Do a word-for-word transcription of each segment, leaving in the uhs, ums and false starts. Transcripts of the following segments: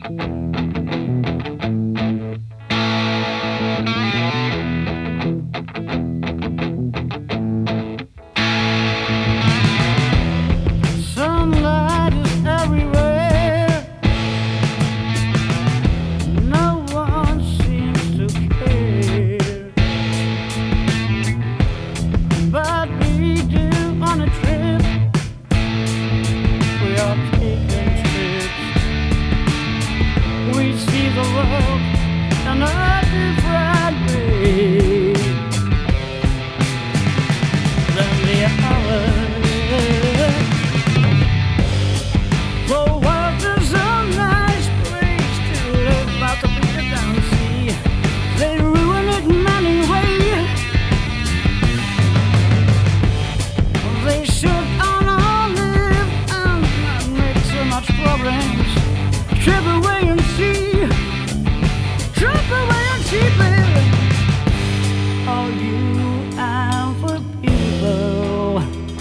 Sunlight is everywhere. No one seems to care, but we do on a trip. We are taking trips. We see the world in a different way than the others. The world is a nice place to live, but the people down sea, they ruin it many ways. They should on all live and not make so much problems. Trip away and see, trip away and see, baby. All you and for people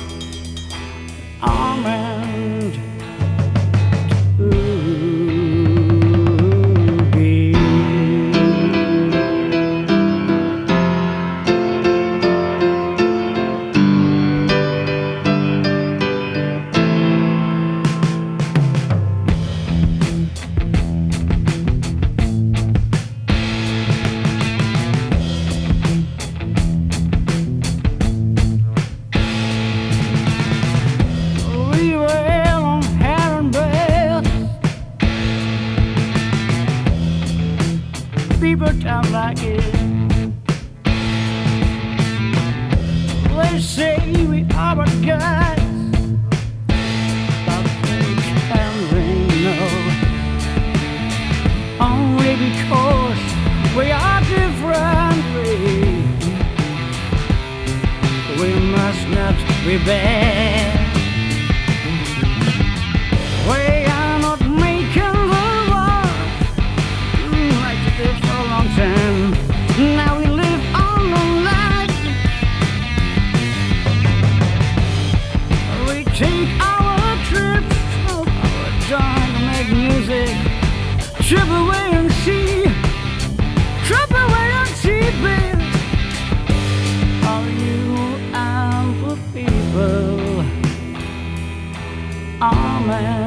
are meant to be. We were on hair and breath. People don't like it. They say we are but guys, but they can't ring no. Only because we are different. We must not be bad. We are not making the world like we did for a long time. Now we live on the life. We take our trips, smoke our joint, and make music. Trip away and see, trip away and see, baby. All you and the people are meant